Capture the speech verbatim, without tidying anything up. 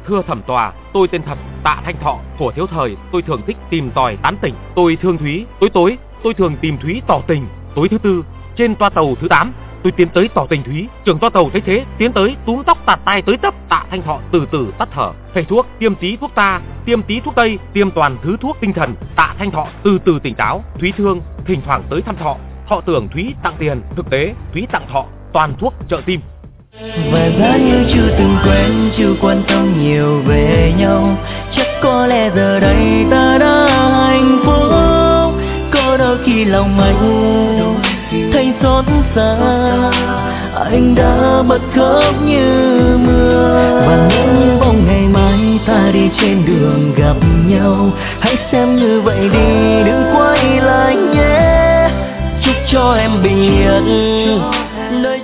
Thưa thẩm tòa, tôi tên thật Tạ Thanh Thọ. Thuở thiếu thời, tôi thường thích tìm tòi tán tỉnh. Tôi thương Thúy. Tối tối, tôi thường tìm Thúy tỏ tình. Tối thứ tư, trên toa tàu thứ tám, tôi tiến tới tỏ tình Thúy. Trưởng toa tàu thấy thế, tiến tới túm tóc tạt tai tới tấp. Tạ Thanh Thọ từ từ tắt thở. Thầy thuốc tiêm tí thuốc ta, tiêm tí thuốc tây, tiêm toàn thứ thuốc tinh thần. Tạ Thanh Thọ từ từ tỉnh táo. Thúy thương, thỉnh thoảng tới thăm Thọ. Thọ tưởng Thúy tặng tiền, thực tế Thúy tặng Thọ toàn thuốc trợ tim. Và giá như chưa từng quen, chưa quan tâm nhiều về nhau, chắc có lẽ giờ đây ta đã hạnh phúc. Có đôi khi lòng anh thấy xót xa, anh đã bật khóc như mưa. Và những bóng ngày mai ta đi trên đường gặp nhau, hãy xem như vậy đi, đừng quay lại nhé. Chúc cho em bình yên nơi